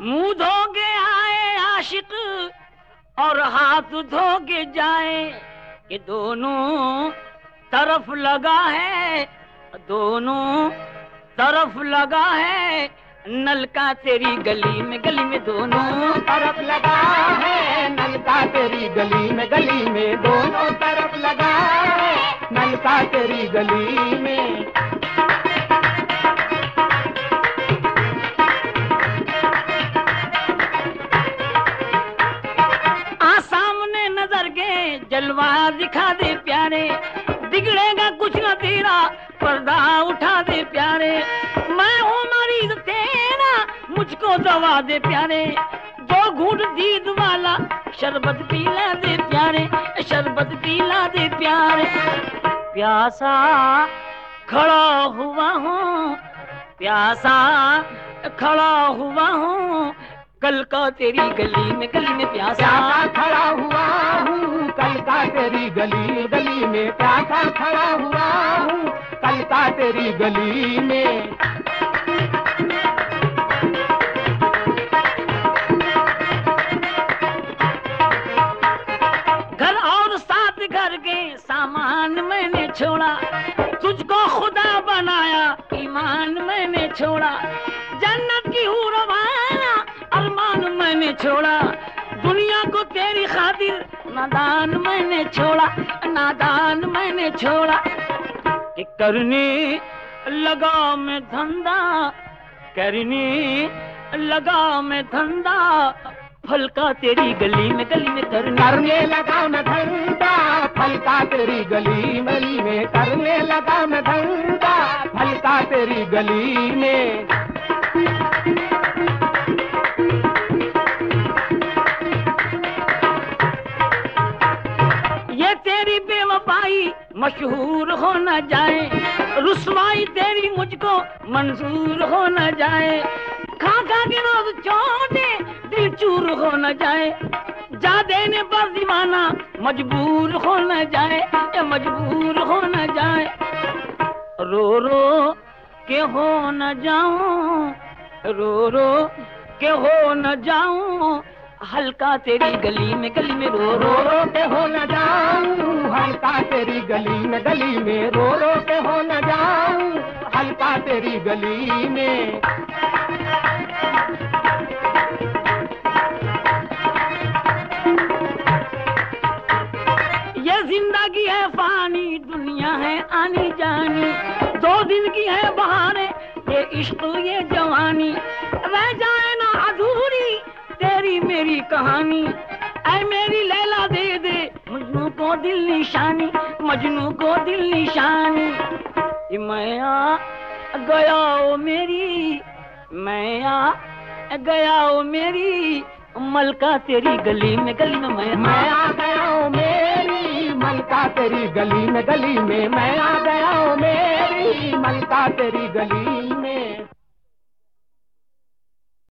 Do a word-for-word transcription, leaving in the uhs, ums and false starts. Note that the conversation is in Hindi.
मुंह धोके आए आशिक और हाथ धोके जाए, कि दोनों तरफ लगा है, दोनों तरफ लगा है नलका तेरी गली में, गली में दोनों तरफ लगा है नलका तेरी गली में, गली में दोनों तरफ लगा है नलका तेरी गली में। आ सामने नजर के जलवा दिखा दे प्यारे, बिगड़ेगा कुछ न तेरा पर्दा उठा दे प्यारे। मैं हूँ मरीज तेरा मुझको दवा दे प्यारे, दो घूंट दीद वाला शरबत पीला दे प्यारे, शरबत पीला दे प्यारे। प्यासा खड़ा हुआ हूँ, प्यासा खड़ा हुआ हूँ कल का तेरी गली में, गली में प्यासा खड़ा हुआ हूँ कल का तेरी गली, गली में प्यासा खड़ा हुआ हूँ कल का तेरी गली में। घर और साथ घर के सामान मैंने छोड़ा, तुझको खुदा बनाया ईमान मैंने छोड़ा, जन्नत की हूर वाला अरमान मैंने छोड़ा, दुनिया को तेरी खातिर नादान मैंने छोड़ा, नादान मैंने छोड़ा। कि करने लगा मैं धंधा, करने लगा मैं धंधा फल का तेरी गली में, गली में करने करने लगा मैं धंधा फल का तेरी गली, गली में करने लगा मैं धंधा फल का तेरी गली में। ये तेरी बेवफाई मशहूर हो न जाए, रुस्वाई तेरी मुझको मंजूर हो न जाए, खा खा के रोज चोटे दिल चूर हो न जाए, जा देने पर दीवाना मजबूर हो न जाए, या मजबूर हो न जाए। रो रो के हो न जाऊं, रो रो के हो न जाऊं हल्का तेरी गली में, गली में रो रो रो के हो न जाऊं हल्का तेरी गली में, गली में रो रो के हो न जाऊं हल्का तेरी गली में। ये जिंदगी है फानी, दुनिया है आनी जानी, दो दिन की है बहाने ये इश्क ये जवानी, रह जाए ना अधूरी तेरी मेरी कहानी। ऐ मेरी लैला दे दे मजनू को दिल निशानी, मजनू को दिल निशानी। मैं आ गया ओ मेरी, मैं आ गया ओ मेरी मलका तेरी गली में, गली में मैं मैं आ गया ओ मेरी मलका तेरी गली में, गली में मैं आ गया ओ मेरी मलका तेरी गली में।